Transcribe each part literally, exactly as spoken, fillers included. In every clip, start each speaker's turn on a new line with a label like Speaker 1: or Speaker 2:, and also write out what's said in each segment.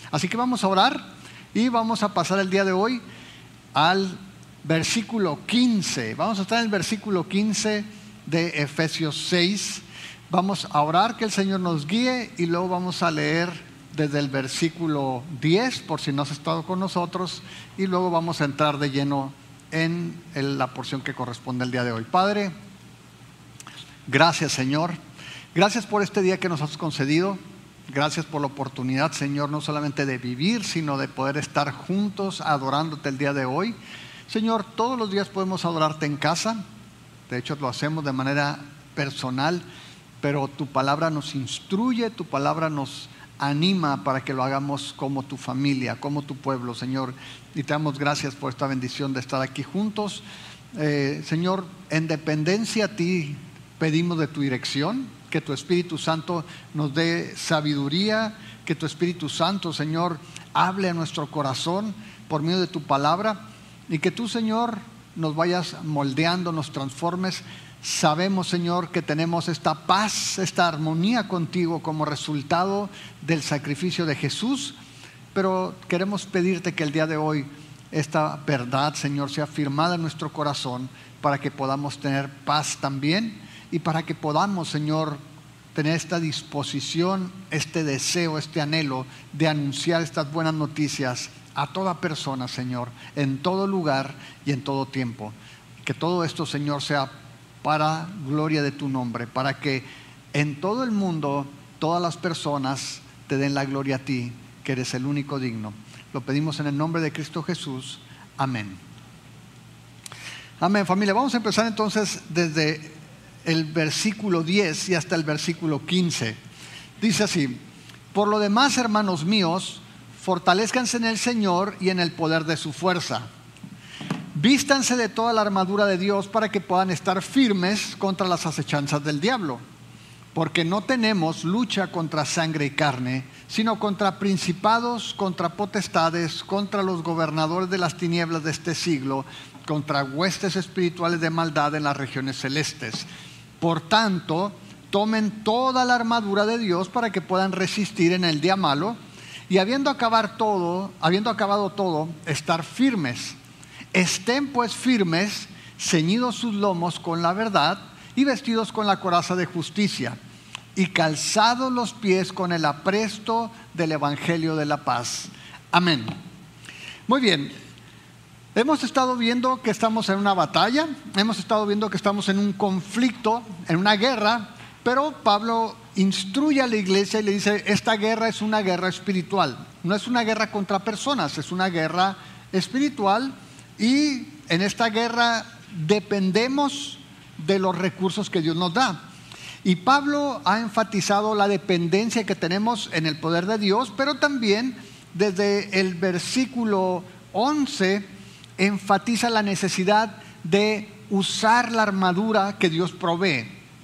Speaker 1: Así que vamos a orar y vamos a pasar el día de hoy al versículo quince. Vamos a estar en el versículo quince de Efesios seis. Vamos a orar que el Señor nos guíe y luego vamos a leer desde el versículo diez, por si no has estado con nosotros, y luego vamos a entrar de lleno en la porción que corresponde al día de hoy. Padre, gracias, Señor. Gracias por este día que nos has concedido. Gracias por la oportunidad, Señor, no solamente de vivir, sino de poder estar juntos adorándote el día de hoy. Señor, todos los días podemos adorarte en casa. De hecho, lo hacemos de manera personal, pero tu palabra nos instruye, tu palabra nos anima para que lo hagamos como tu familia, como tu pueblo, Señor. Y te damos gracias por esta bendición de estar aquí juntos. Eh, Señor, en dependencia a ti pedimos de tu dirección, que tu Espíritu Santo nos dé sabiduría, que tu Espíritu Santo, Señor, hable a nuestro corazón por medio de tu palabra, y que tú, Señor, nos vayas moldeando, nos transformes. Sabemos, Señor, que tenemos esta paz, esta armonía contigo como resultado del sacrificio de Jesús, pero queremos pedirte que el día de hoy esta verdad, Señor, sea firmada en nuestro corazón para que podamos tener paz también, y para que podamos, Señor, tener esta disposición, este deseo, este anhelo de anunciar estas buenas noticias a toda persona, Señor, en todo lugar y en todo tiempo. Que todo esto, Señor, sea para gloria de tu nombre, para que en todo el mundo todas las personas te den la gloria a ti, que eres el único digno. Lo pedimos en el nombre de Cristo Jesús. Amén. Amén, familia. Vamos a empezar entonces desde el versículo diez y hasta el versículo quince. Dice así: por lo demás, hermanos míos, fortalezcanse en el Señor y en el poder de su fuerza. Vístanse de toda la armadura de Dios para que puedan estar firmes contra las acechanzas del diablo. Porque no tenemos lucha contra sangre y carne, sino contra principados, contra potestades, contra los gobernadores de las tinieblas de este siglo, contra huestes espirituales de maldad en las regiones celestes. Por tanto, tomen toda la armadura de Dios para que puedan resistir en el día malo, y habiendo acabar todo, habiendo acabado todo, estar firmes. Estén pues firmes, ceñidos sus lomos con la verdad y vestidos con la coraza de justicia, y calzados los pies con el apresto del evangelio de la paz. Amén. Muy bien. Hemos estado viendo que estamos en una batalla, hemos estado viendo que estamos en un conflicto, en una guerra, pero Pablo instruye a la iglesia y le dice: esta guerra es una guerra espiritual, no es una guerra contra personas, es una guerra espiritual, y en esta guerra dependemos de los recursos que Dios nos da. Y Pablo ha enfatizado la dependencia que tenemos en el poder de Dios, pero también desde el versículo once enfatiza la necesidad de usar la armadura que Dios provee.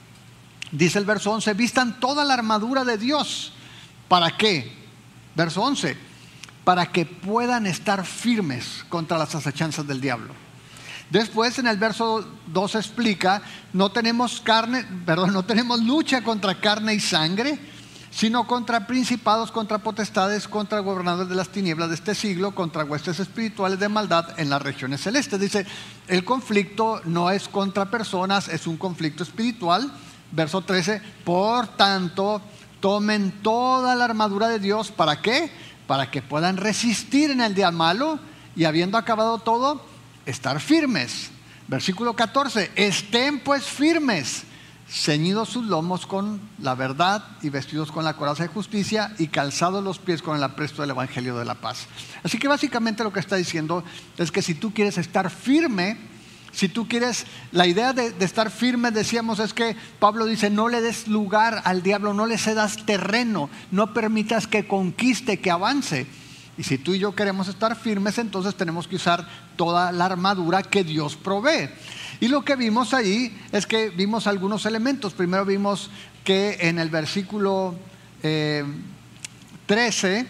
Speaker 1: Dice el verso once: vistan toda la armadura de Dios. ¿Para qué? Verso once: para que puedan estar firmes contra las acechanzas del diablo. Después, en el verso doce explica: no tenemos carne, perdón, no tenemos lucha contra carne y sangre, sino contra principados, contra potestades, contra gobernadores de las tinieblas de este siglo, contra huestes espirituales de maldad en las regiones celestes. Dice, el conflicto no es contra personas, es un conflicto espiritual. Verso trece: por tanto, tomen toda la armadura de Dios. ¿Para qué? Para que puedan resistir en el día malo, y habiendo acabado todo, estar firmes. Versículo catorce: estén pues firmes, ceñidos sus lomos con la verdad y vestidos con la coraza de justicia, y calzados los pies con el apresto del evangelio de la paz. Así que básicamente lo que está diciendo es que si tú quieres estar firme, si tú quieres, la idea de, de estar firme, decíamos, es que Pablo dice: no le des lugar al diablo, no le cedas terreno, no permitas que conquiste, que avance. Y si tú y yo queremos estar firmes, entonces tenemos que usar toda la armadura que Dios provee. Y lo que vimos ahí es que vimos algunos elementos. Primero vimos que en el versículo eh, trece,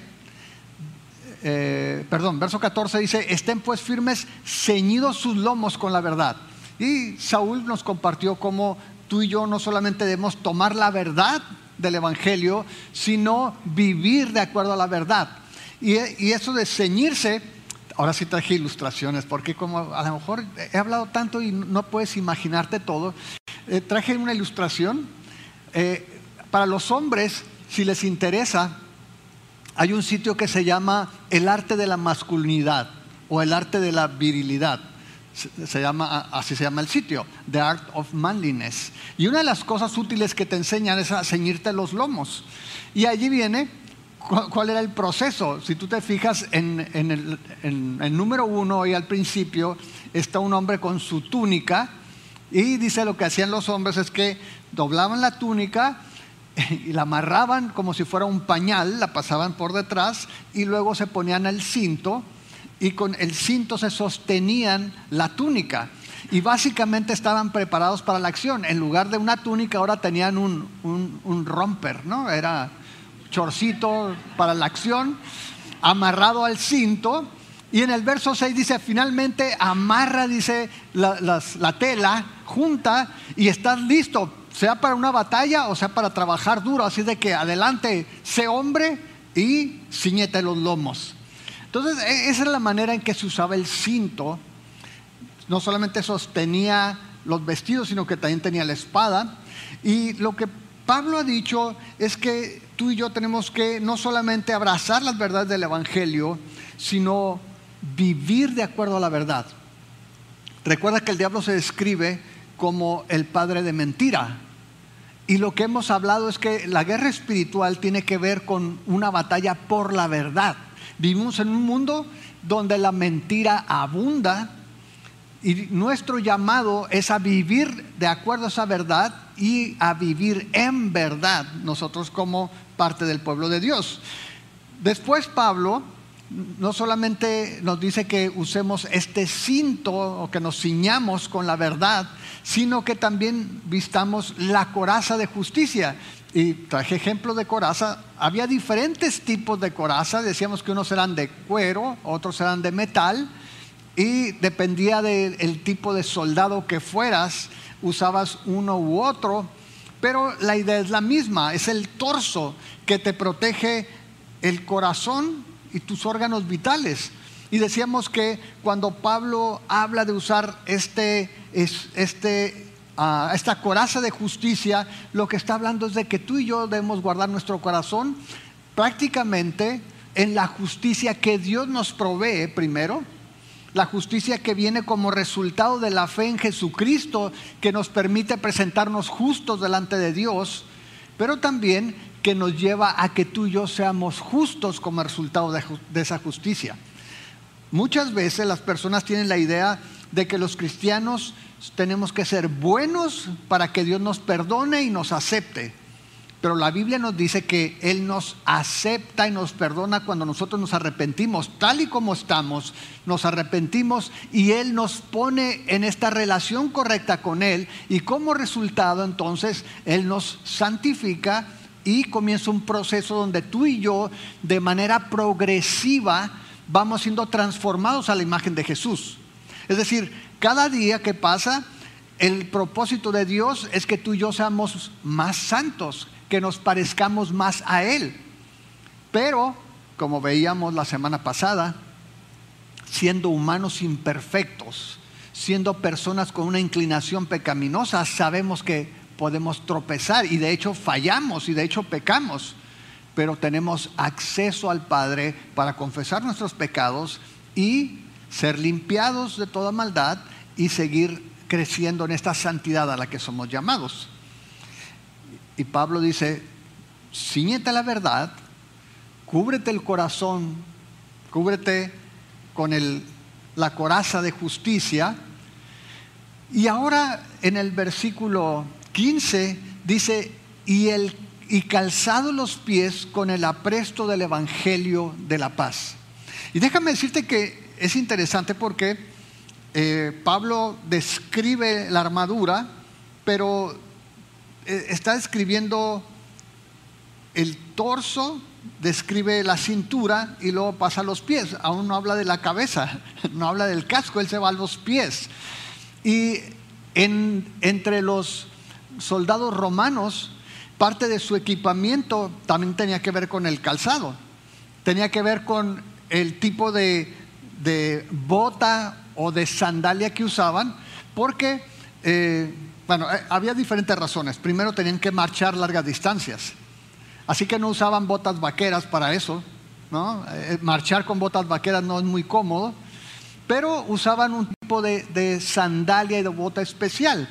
Speaker 1: eh, perdón, verso catorce dice: estén pues firmes, ceñidos sus lomos con la verdad. Y Saúl nos compartió cómo tú y yo no solamente debemos tomar la verdad del evangelio, sino vivir de acuerdo a la verdad. Y, y eso de ceñirse, ahora sí traje ilustraciones, porque como a lo mejor he hablado tanto y no puedes imaginarte todo, eh, traje una ilustración. Eh, para los hombres, si les interesa, hay un sitio que se llama el arte de la masculinidad o el arte de la virilidad. Se, se llama, así se llama el sitio, The Art of Manliness. Y una de las cosas útiles que te enseñan es a ceñirte los lomos. Y allí viene cu- cuál era el proceso. Si tú te fijas en, en el en, en número uno y al principio está un hombre con su túnica y dice lo que hacían los hombres es que doblaban la túnica y la amarraban como si fuera un pañal, la pasaban por detrás y luego se ponían el cinto y con el cinto se sostenían la túnica y básicamente estaban preparados para la acción. En lugar de una túnica ahora tenían un, un, un romper, ¿no? Era chorcito para la acción, amarrado al cinto. Y en el verso seis dice, finalmente amarra, dice, la, las, la tela, junta y estás listo, sea para una batalla o sea para trabajar duro. Así de que adelante, sé hombre y ciñete los lomos. Entonces, esa es la manera en que se usaba el cinto. No solamente sostenía los vestidos, sino que también tenía la espada. Y lo que Pablo ha dicho es que tú y yo tenemos que no solamente abrazar las verdades del Evangelio, sino vivir de acuerdo a la verdad. Recuerda que el diablo se describe como el padre de mentira. Y lo que hemos hablado es que la guerra espiritual tiene que ver con una batalla por la verdad. Vivimos en un mundo donde la mentira abunda y nuestro llamado es a vivir de acuerdo a esa verdad y a vivir en verdad, nosotros como parte del pueblo de Dios. Después Pablo no solamente nos dice que usemos este cinto o que nos ciñamos con la verdad, sino que también vistamos la coraza de justicia. Y traje ejemplo de coraza. Había diferentes tipos de coraza. Decíamos que unos eran de cuero, otros eran de metal. Y dependía del tipo de soldado que fueras, usabas uno u otro. Pero la idea es la misma. Es el torso que te protege el corazón y tus órganos vitales. Y decíamos que cuando Pablo habla de usar este, este, uh, esta coraza de justicia, lo que está hablando es de que tú y yo debemos guardar nuestro corazón prácticamente en la justicia que Dios nos provee primero, la justicia que viene como resultado de la fe en Jesucristo, que nos permite presentarnos justos delante de Dios, pero también que nos lleva a que tú y yo seamos justos como resultado de, de esa justicia. Muchas veces las personas tienen la idea de que los cristianos tenemos que ser buenos para que Dios nos perdone y nos acepte. Pero la Biblia nos dice que Él nos acepta y nos perdona cuando nosotros nos arrepentimos, tal y como estamos, nos arrepentimos y Él nos pone en esta relación correcta con Él y como resultado entonces Él nos santifica y comienza un proceso donde tú y yo de manera progresiva vamos siendo transformados a la imagen de Jesús. Es decir, cada día que pasa, el propósito de Dios es que tú y yo seamos más santos, que nos parezcamos más a Él. Pero, como veíamos la semana pasada, siendo humanos imperfectos, siendo personas con una inclinación pecaminosa, sabemos que podemos tropezar y de hecho fallamos y de hecho pecamos. Pero tenemos acceso al Padre para confesar nuestros pecados y ser limpiados de toda maldad y seguir creciendo en esta santidad a la que somos llamados. Y Pablo dice, cíñete a la verdad, cúbrete el corazón, cúbrete con el, la coraza de justicia. Y ahora en el versículo quince dice, y, el, y calzado los pies con el apresto del evangelio de la paz. Y déjame decirte que es interesante porque eh, Pablo describe la armadura, pero eh, está describiendo el torso, describe la cintura y luego pasa a los pies. Aún no habla de la cabeza, no habla del casco, él se va a los pies. Y en, entre los soldados romanos, parte de su equipamiento también tenía que ver con el calzado. tenía que ver con el tipo de, de bota o de sandalia que usaban, porque, eh, bueno, eh, había diferentes razones. Primero, tenían que marchar largas distancias, así que no usaban botas vaqueras para eso, ¿no? Eh, marchar con botas vaqueras no es muy cómodo, pero usaban un tipo de, de sandalia y de bota especial,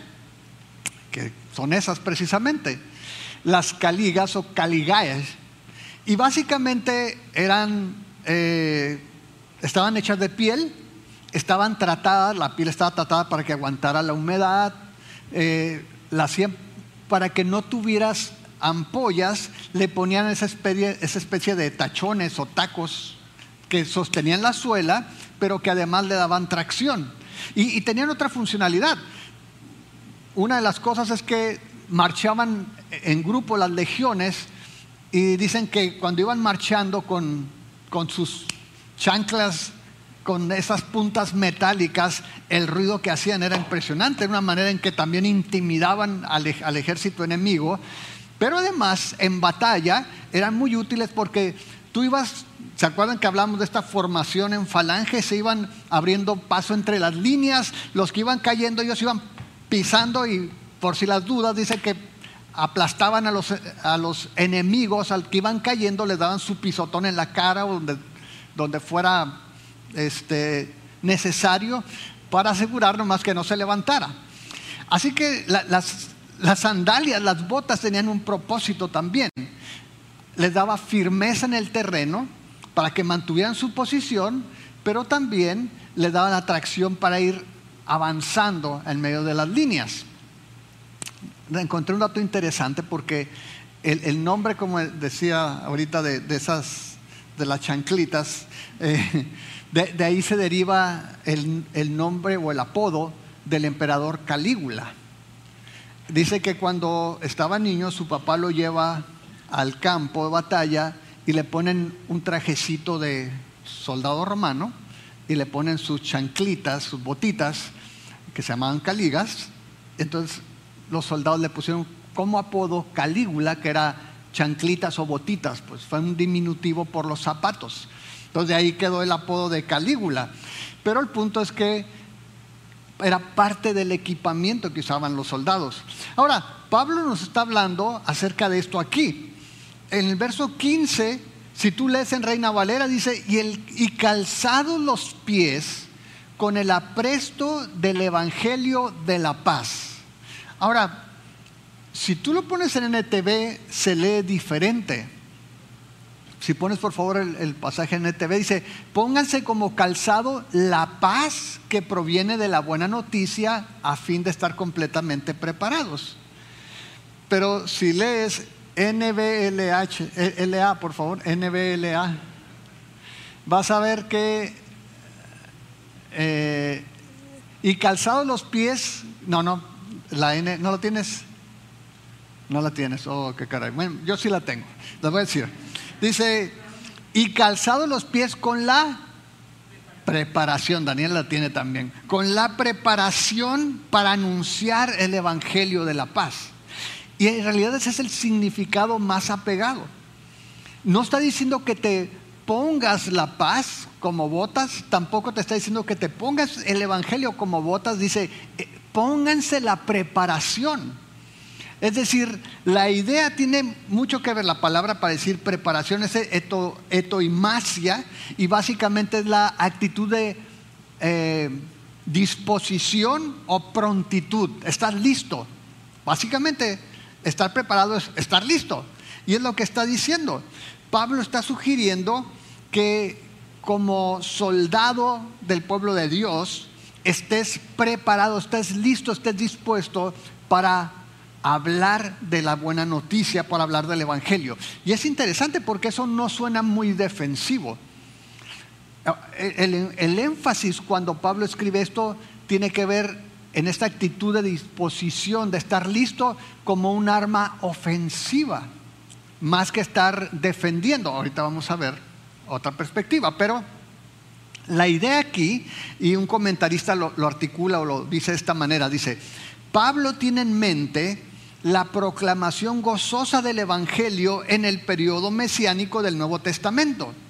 Speaker 1: que son esas precisamente, las caligas o caligaes, y básicamente eran, eh, estaban hechas de piel, estaban tratadas, la piel estaba tratada para que aguantara la humedad, eh, la hacían para que no tuvieras ampollas, le ponían esa especie, esa especie de tachones o tacos que sostenían la suela, pero que además le daban tracción, y, y tenían otra funcionalidad. Una de las cosas es que marchaban en grupo las legiones, y dicen que cuando iban marchando con, con sus chanclas, con esas puntas metálicas, el ruido que hacían era impresionante, era una manera en que también intimidaban al, al ejército enemigo. Pero además en batalla eran muy útiles porque tú ibas, ¿se acuerdan que hablamos de esta formación en falange? Se iban abriendo paso entre las líneas, los que iban cayendo ellos iban pisando, y por si las dudas dice que aplastaban a los, a los enemigos, al que iban cayendo les daban su pisotón en la cara o donde, donde fuera este, necesario, para asegurar nomás que no se levantara. Así que la, las, las sandalias, las botas tenían un propósito también. Les daba firmeza en el terreno para que mantuvieran su posición, pero también les daban atracción para ir avanzando en medio de las líneas. Encontré un dato interesante porque el, el nombre, como decía ahorita, de, de esas, de las chanclitas, eh, de, de ahí se deriva el, el nombre o el apodo del emperador Calígula. Dice que cuando estaba niño su papá lo lleva al campo de batalla y le ponen un trajecito de soldado romano y le ponen sus chanclitas, sus botitas, que se llamaban caligas. Entonces los soldados le pusieron como apodo Calígula, que era chanclitas o botitas, pues fue un diminutivo por los zapatos. Entonces de ahí quedó el apodo de Calígula. Pero el punto es que era parte del equipamiento que usaban los soldados. Ahora, Pablo nos está hablando acerca de esto aquí. En el verso quince, si tú lees en Reina Valera, dice, y, el, y calzados los pies con el apresto del evangelio de la paz. Ahora, si tú lo pones en N T V, se lee diferente. Si pones por favor el, el pasaje en N T V, dice, pónganse como calzado la paz que proviene de la buena noticia, a fin de estar completamente preparados. Pero si lees N B L H, L A, por favor, N B L A, vas a ver que eh, y calzados los pies, no, no, la N, ¿no la tienes? No la tienes, oh, qué caray. Bueno, yo sí la tengo, les voy a decir. Dice, y calzados los pies con la preparación, Daniel la tiene también, con la preparación para anunciar el evangelio de la paz. Y en realidad ese es el significado más apegado. No está diciendo que te pongas la paz como botas, tampoco te está diciendo que te pongas el evangelio como botas, dice, pónganse la preparación. Es decir, la idea tiene mucho que ver, la palabra para decir preparación es eto, etoimasia, y básicamente es la actitud de eh, disposición o prontitud, estar listo. Básicamente, estar preparado es estar listo. Y es lo que está diciendo. Pablo está sugiriendo que como soldado del pueblo de Dios, estés preparado, estés listo, estés dispuesto para hablar de la buena noticia, para hablar del evangelio. Y es interesante porque eso no suena muy defensivo. El, el, el énfasis cuando Pablo escribe esto tiene que ver en esta actitud de disposición, de estar listo como un arma ofensiva, más que estar defendiendo. Ahorita vamos a ver otra perspectiva, pero la idea aquí, y un comentarista lo, lo articula o lo dice de esta manera, dice, Pablo tiene en mente la proclamación gozosa del evangelio en el periodo mesiánico del Nuevo Testamento.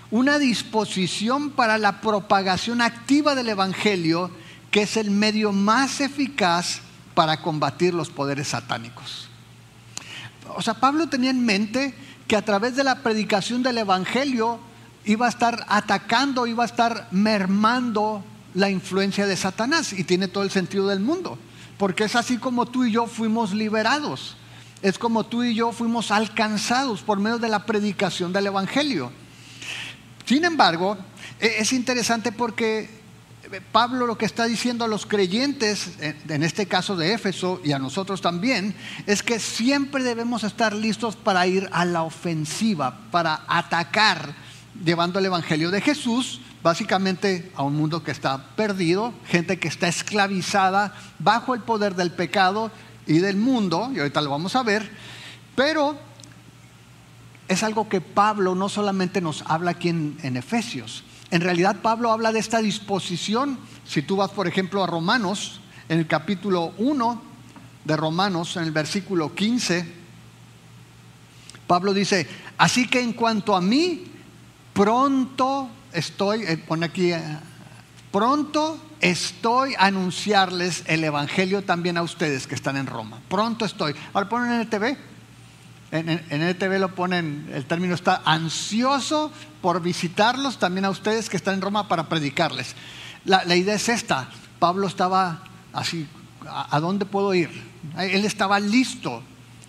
Speaker 1: una disposición para la propagación activa del Evangelio, que es el medio más eficaz para combatir los poderes satánicos. O sea, Pablo tenía en mente que a través de la predicación del Evangelio iba a estar atacando, iba a estar mermando la influencia de Satanás, y tiene todo el sentido del mundo, porque es así como tú y yo fuimos liberados, es como tú y yo fuimos alcanzados por medio de la predicación del Evangelio. Sin embargo, es interesante porque Pablo lo que está diciendo a los creyentes, en este caso de Éfeso y a nosotros también, es que siempre debemos estar listos para ir a la ofensiva, para atacar, llevando el Evangelio de Jesús, básicamente a un mundo que está perdido, gente que está esclavizada bajo el poder del pecado y del mundo, y ahorita lo vamos a ver, pero es algo que Pablo no solamente nos habla aquí en, en Efesios. En realidad Pablo habla de esta disposición. Si tú vas por ejemplo a Romanos, en el capítulo uno de Romanos, en el versículo quince, Pablo dice: así que en cuanto a mí, pronto estoy, eh, pone aquí, eh, pronto estoy a anunciarles el Evangelio también a ustedes que están en Roma. Pronto estoy. Ahora ponen en el T V. En, en, en el T V lo ponen, el término está: ansioso por visitarlos también a ustedes que están en Roma para predicarles. La, la idea es esta: Pablo estaba así, ¿a, ¿a dónde puedo ir? Él estaba listo.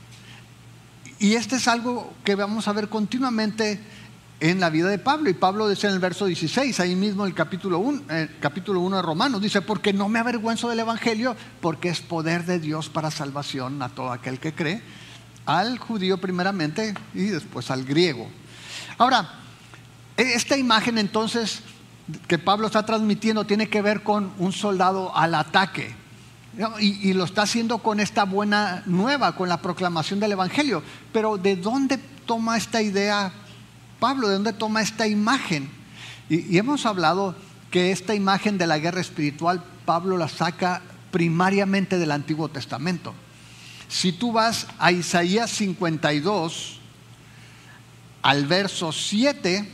Speaker 1: Y este es algo que vamos a ver continuamente en la vida de Pablo. Y Pablo dice en el verso dieciséis, ahí mismo en el capítulo uno, eh, capítulo uno de Romanos, dice: porque no me avergüenzo del Evangelio, porque es poder de Dios para salvación a todo aquel que cree, al judío primeramente y después al griego. Ahora, esta imagen entonces que Pablo está transmitiendo tiene que ver con un soldado al ataque, ¿no? y, y lo está haciendo con esta buena nueva, con la proclamación del Evangelio. Pero ¿de dónde toma esta idea Pablo? ¿De dónde toma esta imagen? Y, y hemos hablado que esta imagen de la guerra espiritual Pablo la saca primariamente del Antiguo Testamento. Si tú vas a Isaías cincuenta y dos, al verso siete,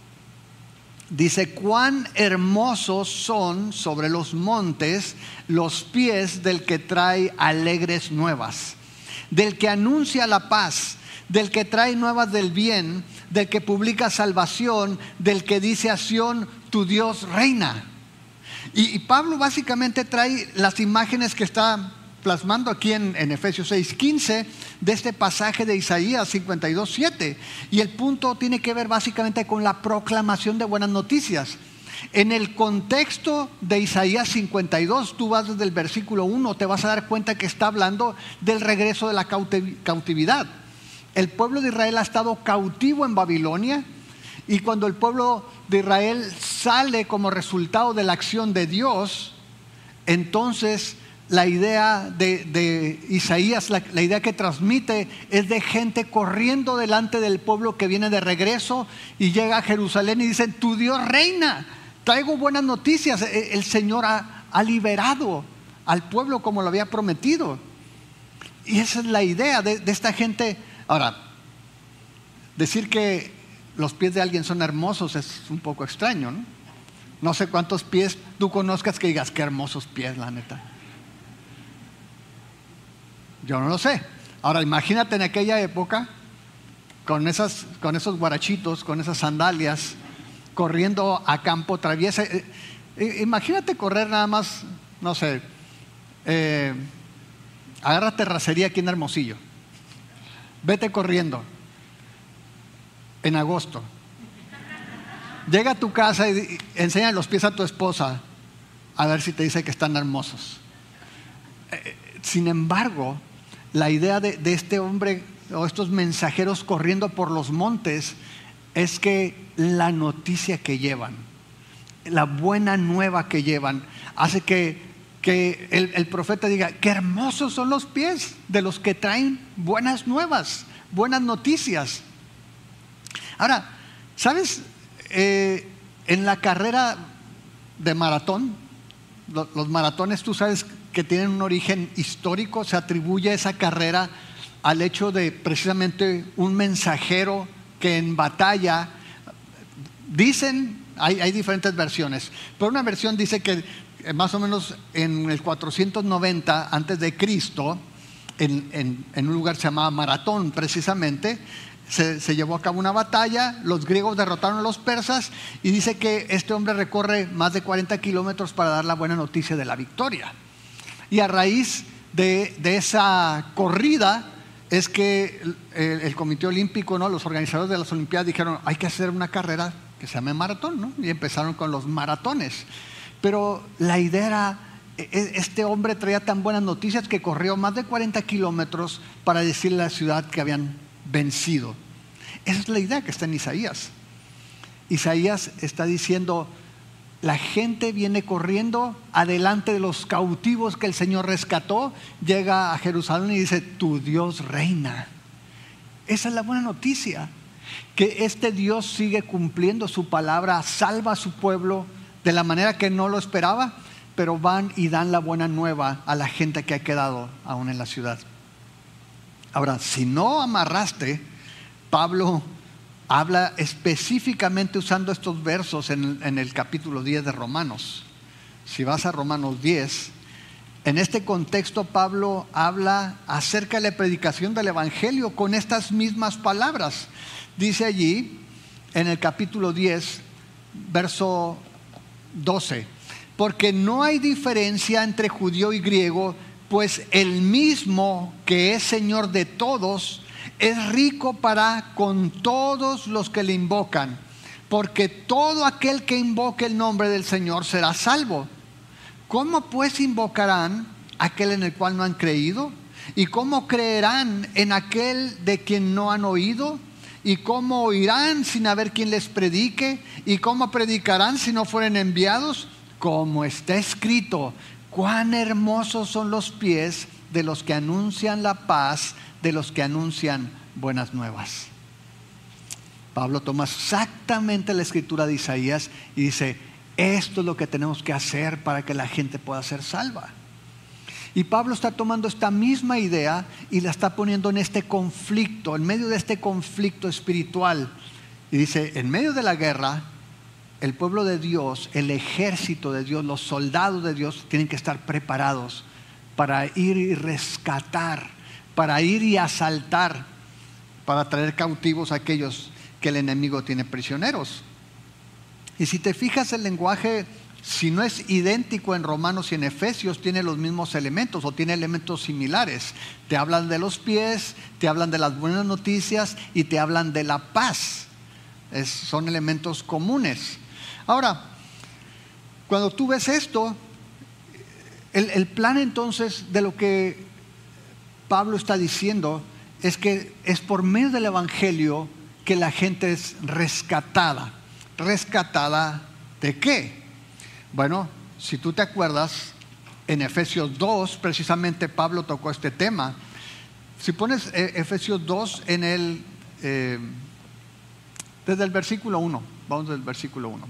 Speaker 1: dice: cuán hermosos son sobre los montes los pies del que trae alegres nuevas, del que anuncia la paz, del que trae nuevas del bien, del que publica salvación, del que dice a Sión: tu Dios reina. Y, y Pablo básicamente trae las imágenes que está plasmando aquí en, en Efesios seis quince de este pasaje de Isaías cincuenta y dos siete, y el punto tiene que ver básicamente con la proclamación de buenas noticias. En el contexto de Isaías cincuenta y dos, tú vas desde el versículo uno, te vas a dar cuenta que está hablando del regreso de la cautividad. El pueblo de Israel ha estado cautivo en Babilonia, y cuando el pueblo de Israel sale como resultado de la acción de Dios, entonces la idea de, de Isaías, la, la idea que transmite es de gente corriendo delante del pueblo que viene de regreso y llega a Jerusalén y dicen: tu Dios reina, traigo buenas noticias, el Señor ha, ha liberado al pueblo como lo había prometido. Y esa es la idea de, de esta gente. Ahora, decir que los pies de alguien son hermosos es un poco extraño, ¿no? No sé cuántos pies tú conozcas que digas: qué hermosos pies, la neta. Yo no lo sé. Ahora imagínate en aquella época con, esas, con esos guarachitos, con esas sandalias, corriendo a campo traviesa. Eh, eh, imagínate correr nada más, no sé, eh, agarra terracería aquí en Hermosillo, vete corriendo en agosto, llega a tu casa y, y enseña los pies a tu esposa a ver si te dice que están hermosos. Eh, sin embargo, la idea de, de este hombre o estos mensajeros corriendo por los montes es que la noticia que llevan, la buena nueva que llevan, hace que, que el, el profeta diga: qué hermosos son los pies de los que traen buenas nuevas, buenas noticias. Ahora, ¿sabes? Eh, en la carrera de maratón, los, los maratones, tú sabes que tienen un origen histórico. Se atribuye esa carrera al hecho de precisamente un mensajero que en batalla Dicen, hay, hay diferentes versiones, pero una versión dice que eh, más o menos en el cuatrocientos noventa antes de Cristo, en, en, en un lugar que se llamaba Maratón precisamente, se, se llevó a cabo una batalla, los griegos derrotaron a los persas y dice que este hombre recorre más de cuarenta kilómetros para dar la buena noticia de la victoria. Y a raíz de, de esa corrida es que el, el, el Comité Olímpico, ¿no?, los organizadores de las Olimpiadas dijeron, hay que hacer una carrera que se llame maratón, ¿no? Y empezaron con los maratones. Pero la idea era, este hombre traía tan buenas noticias que corrió más de cuarenta kilómetros para decirle a la ciudad que habían vencido. Esa es la idea que está en Isaías. Isaías está diciendo, la gente viene corriendo adelante de los cautivos que el Señor rescató, llega a Jerusalén y dice, tu Dios reina. Esa es la buena noticia, que este Dios sigue cumpliendo su palabra, salva a su pueblo de la manera que no lo esperaba, pero van y dan la buena nueva a la gente que ha quedado aún en la ciudad. Ahora, si no amarraste, Pablo habla específicamente usando estos versos en, en el capítulo diez de Romanos. Si vas a Romanos diez, en este contexto Pablo habla acerca de la predicación del Evangelio con estas mismas palabras. Dice allí, en el capítulo diez, verso doce, porque no hay diferencia entre judío y griego, pues el mismo que es Señor de todos, es rico para con todos los que le invocan, porque todo aquel que invoque el nombre del Señor será salvo. ¿Cómo pues invocarán aquel en el cual no han creído? ¿Y cómo creerán en aquel de quien no han oído? ¿Y cómo oirán sin haber quien les predique? ¿Y cómo predicarán si no fueren enviados? Como está escrito, cuán hermosos son los pies de los que anuncian la paz, de los que anuncian buenas nuevas. Pablo toma exactamente la escritura de Isaías y dice, esto es lo que tenemos que hacer para que la gente pueda ser salva. Y Pablo está tomando esta misma idea y la está poniendo en este conflicto, en medio de este conflicto espiritual. Y dice, en medio de la guerra, el pueblo de Dios, el ejército de Dios, los soldados de Dios tienen que estar preparados para ir y rescatar, para ir y asaltar, para traer cautivos a aquellos que el enemigo tiene prisioneros. Y si te fijas, el lenguaje, si no es idéntico en Romanos y en Efesios, tiene los mismos elementos o tiene elementos similares. Te hablan de los pies, te hablan de las buenas noticias y te hablan de la paz. Es, son elementos comunes. Ahora, cuando tú ves esto, el, el plan entonces de lo que Pablo está diciendo es que es por medio del Evangelio que la gente es rescatada. ¿Rescatada de qué? Bueno, si tú te acuerdas, en Efesios dos, precisamente Pablo tocó este tema. Si pones eh, Efesios dos en el, eh, desde el versículo uno, vamos del versículo uno.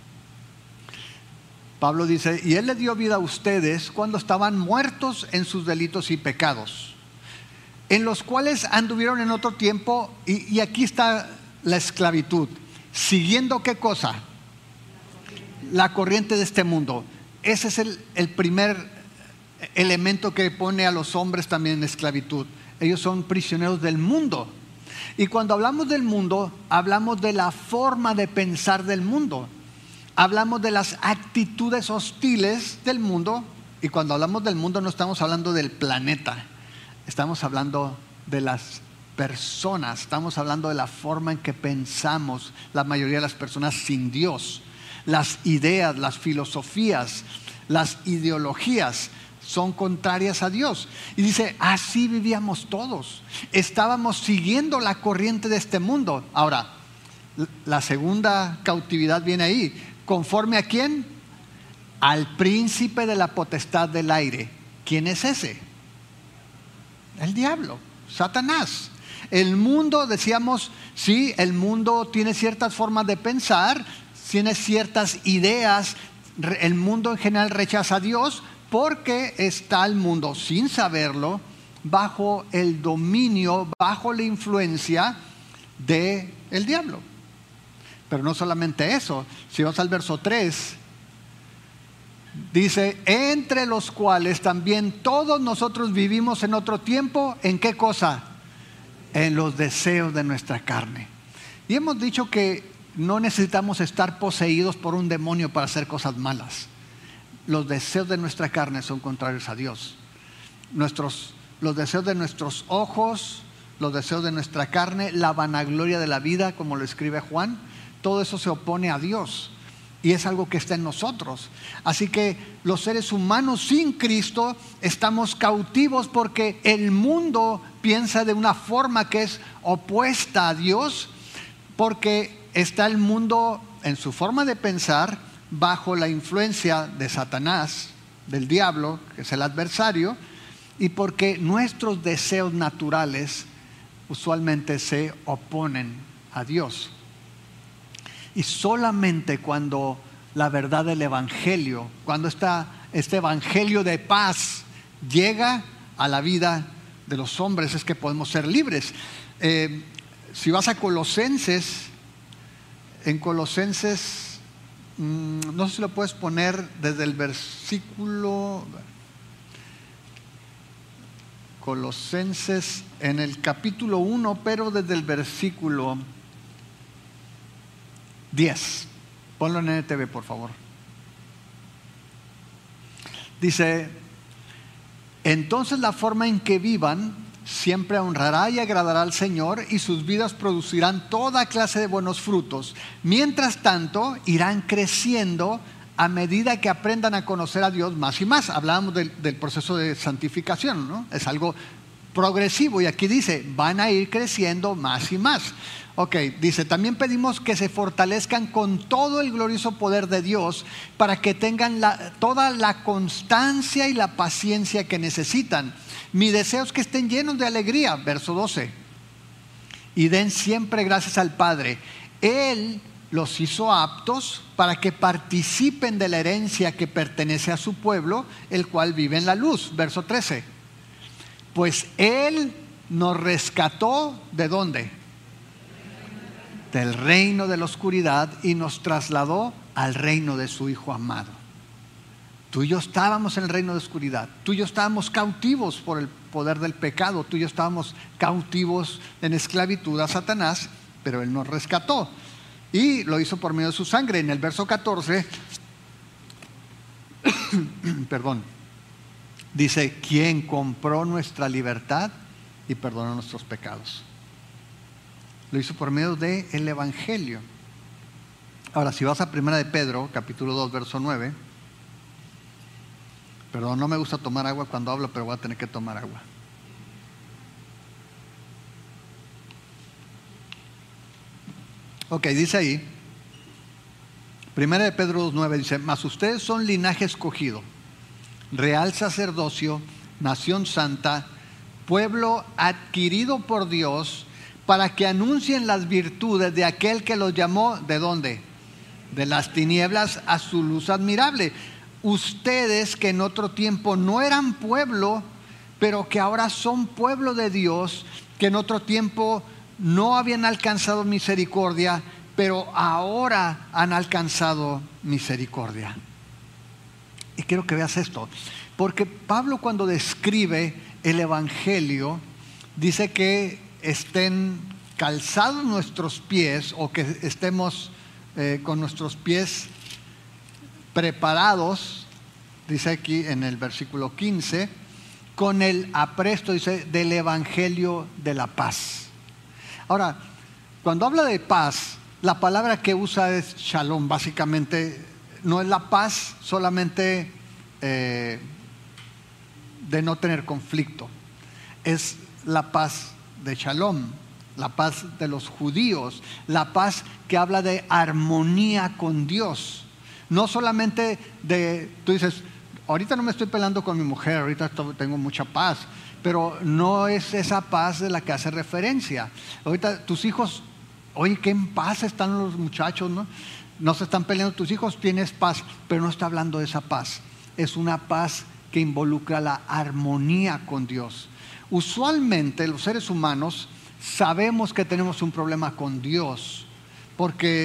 Speaker 1: Pablo dice, y Él le dio vida a ustedes cuando estaban muertos en sus delitos y pecados, en los cuales anduvieron en otro tiempo, y, y aquí está la esclavitud, siguiendo ¿qué cosa? La corriente de este mundo. Ese es el, el primer elemento que pone a los hombres también en esclavitud. Ellos son prisioneros del mundo. Y cuando hablamos del mundo, hablamos de la forma de pensar del mundo. Hablamos de las actitudes hostiles del mundo. Y cuando hablamos del mundo no estamos hablando del planeta. Estamos hablando de las personas. Estamos hablando de la forma en que pensamos la mayoría de las personas sin Dios. Las ideas, las filosofías, las ideologías son contrarias a Dios. Y dice, así vivíamos todos. Estábamos siguiendo la corriente de este mundo. Ahora, la segunda cautividad viene ahí. ¿Conforme a quién? Al príncipe de la potestad del aire. ¿Quién es ese? El diablo, Satanás. El mundo, decíamos, sí, el mundo tiene ciertas formas de pensar, tiene ciertas ideas. El mundo en general rechaza a Dios porque está el mundo, sin saberlo, bajo el dominio, bajo la influencia del diablo. Pero no solamente eso, si vas al verso tres, dice, entre los cuales también todos nosotros vivimos en otro tiempo, ¿en qué cosa? En los deseos de nuestra carne. Y hemos dicho que no necesitamos estar poseídos por un demonio para hacer cosas malas. Los deseos de nuestra carne son contrarios a Dios. Nuestros, los deseos de nuestros ojos, los deseos de nuestra carne, la vanagloria de la vida, como lo escribe Juan, todo eso se opone a Dios y es algo que está en nosotros. Así que los seres humanos sin Cristo estamos cautivos porque el mundo piensa de una forma que es opuesta a Dios, porque está el mundo en su forma de pensar bajo la influencia de Satanás, del diablo, que es el adversario, y porque nuestros deseos naturales usualmente se oponen a Dios. Y solamente cuando la verdad del Evangelio, cuando está este Evangelio de paz llega a la vida de los hombres, es que podemos ser libres. Eh, si vas a Colosenses, en Colosenses, mmm, no sé si lo puedes poner desde el versículo, Colosenses en el capítulo uno, pero desde el versículo diez. Ponlo en N T V, por favor. Dice, entonces la forma en que vivan siempre honrará y agradará al Señor, y sus vidas producirán toda clase de buenos frutos. Mientras tanto, irán creciendo a medida que aprendan a conocer a Dios más y más. Hablábamos del, del proceso de santificación, ¿no? Es algo progresivo, y aquí dice, van a ir creciendo más y más. Ok, dice, también pedimos que se fortalezcan con todo el glorioso poder de Dios para que tengan la, toda la constancia y la paciencia que necesitan. Mi deseo es que estén llenos de alegría, verso doce, y den siempre gracias al Padre. Él los hizo aptos para que participen de la herencia que pertenece a su pueblo, el cual vive en la luz, verso trece. Pues Él nos rescató, ¿de dónde? Del reino de la oscuridad, y nos trasladó al reino de su Hijo amado. Tú y yo estábamos en el reino de oscuridad, tú y yo estábamos cautivos por el poder del pecado, tú y yo estábamos cautivos en esclavitud a Satanás, pero Él nos rescató y lo hizo por medio de su sangre. En el verso catorce, perdón, dice, quien compró nuestra libertad y perdonó nuestros pecados. Lo hizo por medio del Evangelio. Ahora, si vas a Primera de Pedro, capítulo dos, verso nueve. Perdón, no me gusta tomar agua cuando hablo, pero voy a tener que tomar agua. Ok, dice ahí, Primera de Pedro dos, nueve, dice, mas ustedes son linaje escogido, real sacerdocio, nación santa, pueblo adquirido por Dios, para que anuncien las virtudes de aquel que los llamó, ¿de dónde? De las tinieblas a su luz admirable. Ustedes que en otro tiempo no eran pueblo, pero que ahora son pueblo de Dios, que en otro tiempo no habían alcanzado misericordia, pero ahora han alcanzado misericordia. Y quiero que veas esto, porque Pablo, cuando describe el Evangelio, dice que estén calzados nuestros pies, o que estemos eh, con nuestros pies preparados, dice aquí en el versículo quince, con el apresto, dice, del Evangelio de la paz. Ahora, cuando habla de paz, la palabra que usa es shalom. Básicamente no es la paz solamente eh, de no tener conflicto, es la paz de shalom, la paz de los judíos, la paz que habla de armonía con Dios. No solamente de, tú dices, ahorita no me estoy peleando con mi mujer, ahorita tengo mucha paz, pero no es esa paz de la que hace referencia. Ahorita tus hijos, oye, qué en paz están los muchachos, ¿no? No se están peleando tus hijos, tienes paz, pero no está hablando de esa paz. Es una paz que involucra la armonía con Dios. Usualmente los seres humanos sabemos que tenemos un problema con Dios, porque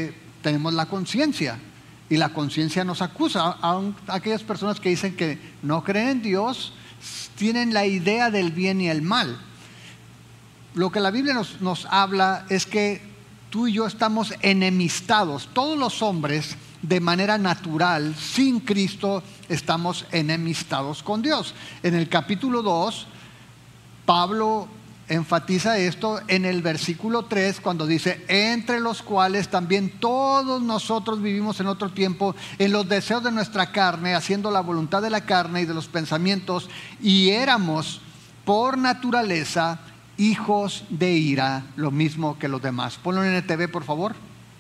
Speaker 1: tenemos la conciencia. Y la conciencia nos acusa. Aun aquellas personas que dicen que no creen en Dios tienen la idea del bien y el mal. Lo que la Biblia nos, nos habla es que tú y yo estamos enemistados. Todos los hombres, de manera natural, sin Cristo, estamos enemistados con Dios. En el capítulo dos, Pablo enfatiza esto en el versículo tres, cuando dice: entre los cuales también todos nosotros vivimos en otro tiempo en los deseos de nuestra carne, haciendo la voluntad de la carne y de los pensamientos, y éramos por naturaleza hijos de ira, lo mismo que los demás. Ponlo en N T V, por favor.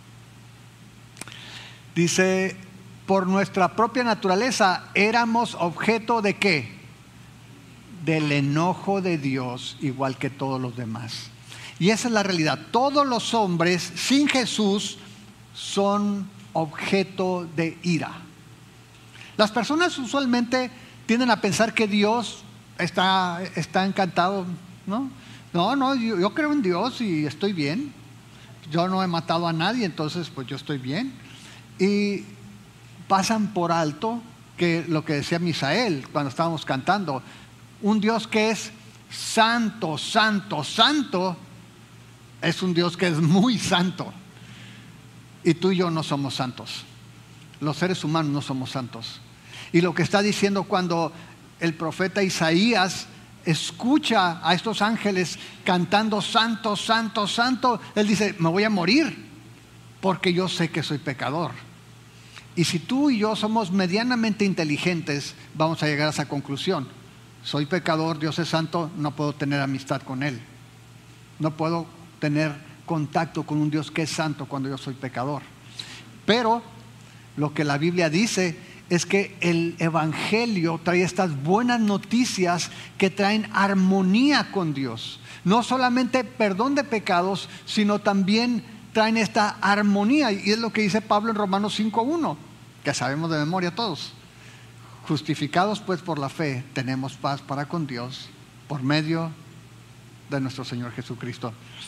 Speaker 1: Dice: por nuestra propia naturaleza éramos objeto de ¿qué? Del enojo de Dios, igual que todos los demás. Y esa es la realidad. Todos los hombres sin Jesús son objeto de ira. Las personas usualmente tienden a pensar que Dios está, está encantado, ¿no? No, no, yo, yo creo en Dios y estoy bien. Yo no he matado a nadie, entonces pues yo estoy bien. Y pasan por alto que lo que decía Misael cuando estábamos cantando: un Dios que es santo, santo, santo, es un Dios que es muy santo. Y tú y yo no somos santos. Los seres humanos no somos santos. Y lo que está diciendo cuando el profeta Isaías escucha a estos ángeles cantando santo, santo, santo, él dice: me voy a morir porque yo sé que soy pecador. Y si tú y yo somos medianamente inteligentes, vamos a llegar a esa conclusión: soy pecador, Dios es santo, no puedo tener amistad con Él. No puedo tener contacto con un Dios que es santo cuando yo soy pecador. Pero lo que la Biblia dice es que el Evangelio trae estas buenas noticias que traen armonía con Dios. No solamente perdón de pecados, sino también traen esta armonía. Y es lo que dice Pablo en Romanos cinco uno, que sabemos de memoria todos. Justificados pues por la fe, tenemos paz para con Dios por medio de nuestro Señor Jesucristo.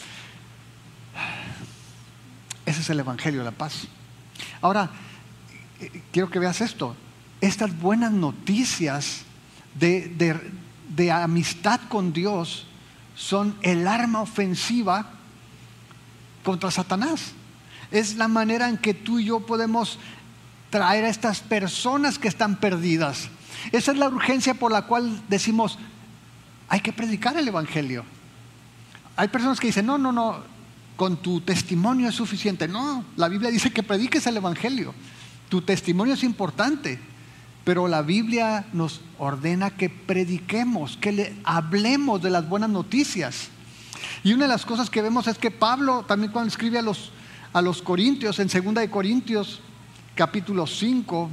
Speaker 1: Ese es el Evangelio de la paz. Ahora, quiero que veas esto. Estas buenas noticias de, de, de amistad con Dios son el arma ofensiva contra Satanás. Es la manera en que tú y yo podemos traer a estas personas que están perdidas. Esa es la urgencia por la cual decimos: hay que predicar el Evangelio. Hay personas que dicen: no, no, no, con tu testimonio es suficiente. No, la Biblia dice que prediques el Evangelio. Tu testimonio es importante, pero la Biblia nos ordena que prediquemos, que le hablemos de las buenas noticias. Y una de las cosas que vemos es que Pablo también, cuando escribe a los, a los Corintios, en segunda de Corintios capítulo cinco,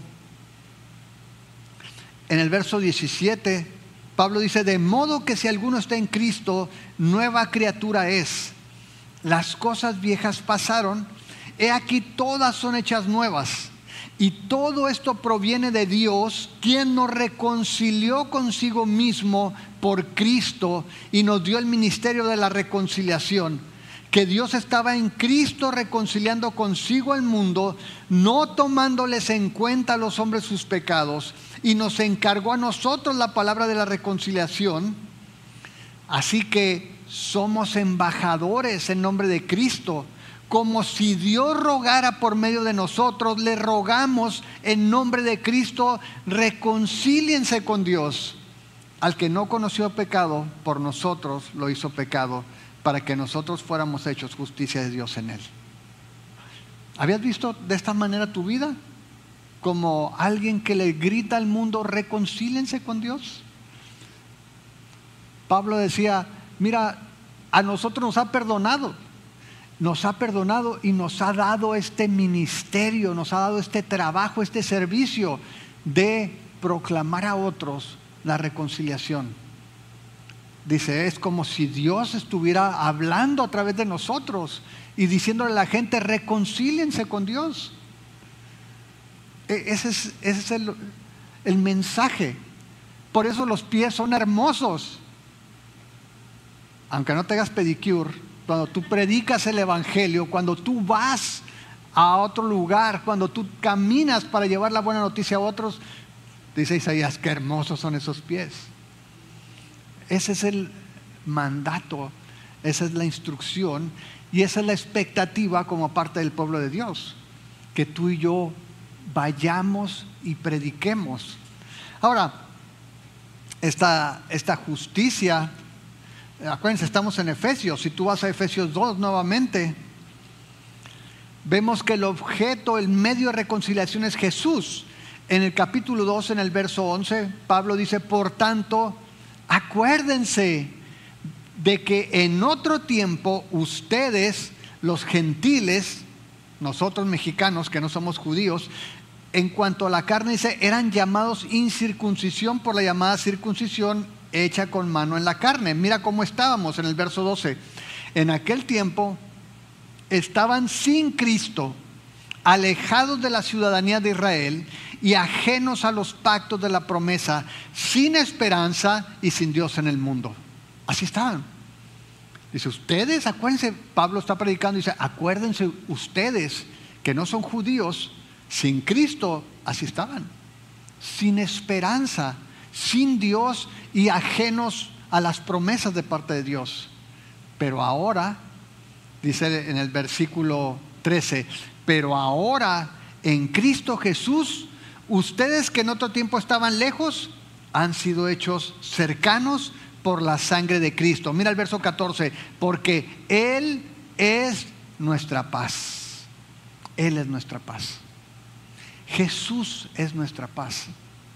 Speaker 1: en el verso diecisiete, Pablo dice: de modo que si alguno está en Cristo, nueva criatura es. Las cosas viejas pasaron, he aquí todas son hechas nuevas. Y todo esto proviene de Dios, quien nos reconcilió consigo mismo por Cristo y nos dio el ministerio de la reconciliación. Que Dios estaba en Cristo reconciliando consigo al mundo, no tomándoles en cuenta a los hombres sus pecados, y nos encargó a nosotros la palabra de la reconciliación. Así que somos embajadores en nombre de Cristo. Como si Dios rogara por medio de nosotros, le rogamos en nombre de Cristo: reconcíliense con Dios. Al que no conoció pecado, por nosotros lo hizo pecado, para que nosotros fuéramos hechos justicia de Dios en él. ¿Habías visto de esta manera tu vida? Como alguien que le grita al mundo: reconcíliense con Dios. Pablo decía: mira, a nosotros nos ha perdonado. Nos ha perdonado y nos ha dado este ministerio, nos ha dado este trabajo, este servicio de proclamar a otros la reconciliación. Dice: es como si Dios estuviera hablando a través de nosotros y diciéndole a la gente: reconcíliense con Dios. Ese es, ese es el, el mensaje. Por eso los pies son hermosos. Aunque no te hagas pedicure, cuando tú predicas el Evangelio, cuando tú vas a otro lugar, cuando tú caminas para llevar la buena noticia a otros, dice Isaías, qué hermosos son esos pies. Ese es el mandato, esa es la instrucción y esa es la expectativa como parte del pueblo de Dios, que tú y yo vayamos y prediquemos. Ahora, esta, esta justicia, acuérdense, estamos en Efesios. Si tú vas a Efesios dos nuevamente, vemos que el objeto, el medio de reconciliación es Jesús. En el capítulo dos, en el verso once, Pablo dice, por tanto, acuérdense de que en otro tiempo ustedes, los gentiles, nosotros mexicanos que no somos judíos, en cuanto a la carne dice, eran llamados incircuncisión por la llamada circuncisión hecha con mano en la carne. Mira cómo estábamos en el verso doce. En aquel tiempo estaban sin Cristo, alejados de la ciudadanía de Israel y ajenos a los pactos de la promesa, sin esperanza y sin Dios en el mundo. Así estaban. Dice, ustedes, acuérdense, Pablo está predicando, dice, acuérdense ustedes que no son judíos, sin Cristo, así estaban, sin esperanza, sin Dios y ajenos a las promesas de parte de Dios. Pero ahora, dice en el versículo trece, pero ahora en Cristo Jesús, ustedes que en otro tiempo estaban lejos, han sido hechos cercanos por la sangre de Cristo. Mira el verso catorce, porque Él es nuestra paz. Él es nuestra paz. Jesús es nuestra paz.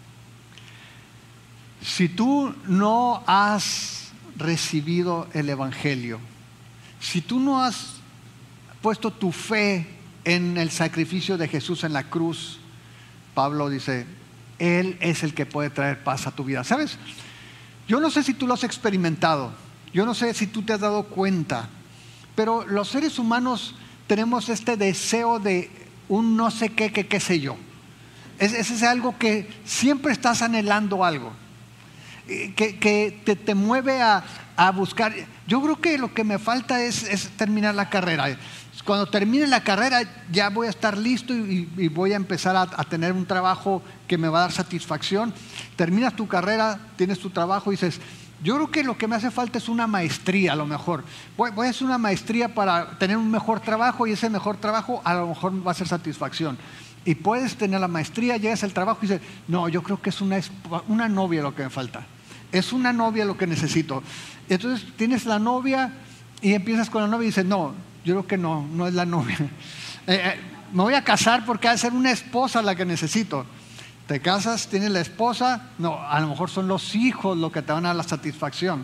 Speaker 1: Si tú no has recibido el Evangelio, si tú no has puesto tu fe en el sacrificio de Jesús en la cruz, Pablo dice, Él es el que puede traer paz a tu vida. ¿Sabes? Yo no sé si tú lo has experimentado, yo no sé si tú te has dado cuenta, pero los seres humanos tenemos este deseo de un no sé qué, qué, qué sé yo. Ese es, es algo que siempre estás anhelando algo, que, que te, te mueve a, a buscar. Yo creo que lo que me falta es, es terminar la carrera. Cuando termine la carrera ya voy a estar listo y, y voy a empezar a, a tener un trabajo que me va a dar satisfacción. Terminas tu carrera, tienes tu trabajo y dices, yo creo que lo que me hace falta es una maestría a lo mejor. Voy, voy a hacer una maestría para tener un mejor trabajo y ese mejor trabajo a lo mejor va a ser satisfacción. Y puedes tener la maestría, llegas al trabajo y dices, no, yo creo que es una, una novia lo que me falta. Es una novia lo que necesito. Entonces tienes la novia y empiezas con la novia y dices, no, yo creo que no, no es la novia. Eh, eh, me voy a casar porque ha de ser una esposa la que necesito. Te casas, tienes la esposa, no, a lo mejor son los hijos lo que te van a dar la satisfacción.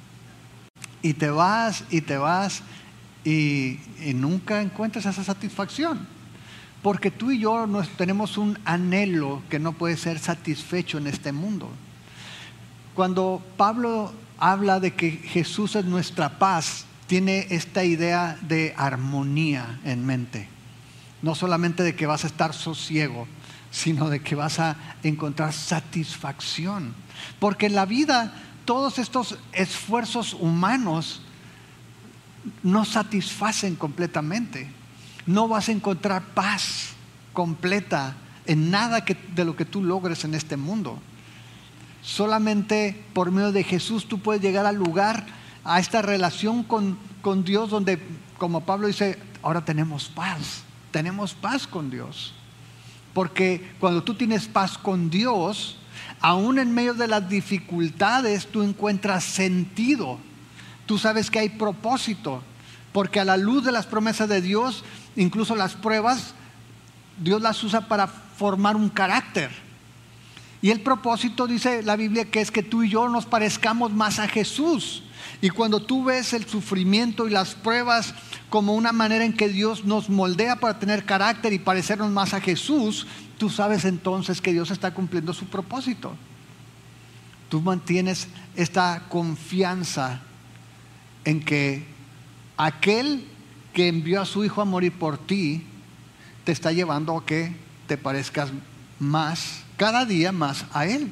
Speaker 1: Y te vas y te vas y, y nunca encuentras esa satisfacción. Porque tú y yo nos, tenemos un anhelo que no puede ser satisfecho en este mundo. Cuando Pablo habla de que Jesús es nuestra paz, tiene esta idea de armonía en mente. No solamente de que vas a estar sosiego, sino de que vas a encontrar satisfacción. Porque en la vida todos estos esfuerzos humanos no satisfacen completamente. No vas a encontrar paz completa en nada que, de lo que tú logres en este mundo. Solamente por medio de Jesús tú puedes llegar al lugar, a esta relación con, con Dios, donde, como Pablo dice, ahora tenemos paz, tenemos paz con Dios. Porque cuando tú tienes paz con Dios, aún en medio de las dificultades, tú encuentras sentido. Tú sabes que hay propósito, porque a la luz de las promesas de Dios, incluso las pruebas, Dios las usa para formar un carácter. Y el propósito, dice la Biblia, que es que tú y yo nos parezcamos más a Jesús. Y cuando tú ves el sufrimiento y las pruebas como una manera en que Dios nos moldea para tener carácter y parecernos más a Jesús, tú sabes entonces que Dios está cumpliendo su propósito. Tú mantienes esta confianza en que aquel que envió a su Hijo a morir por ti te está llevando a que te parezcas más, cada día más a Él.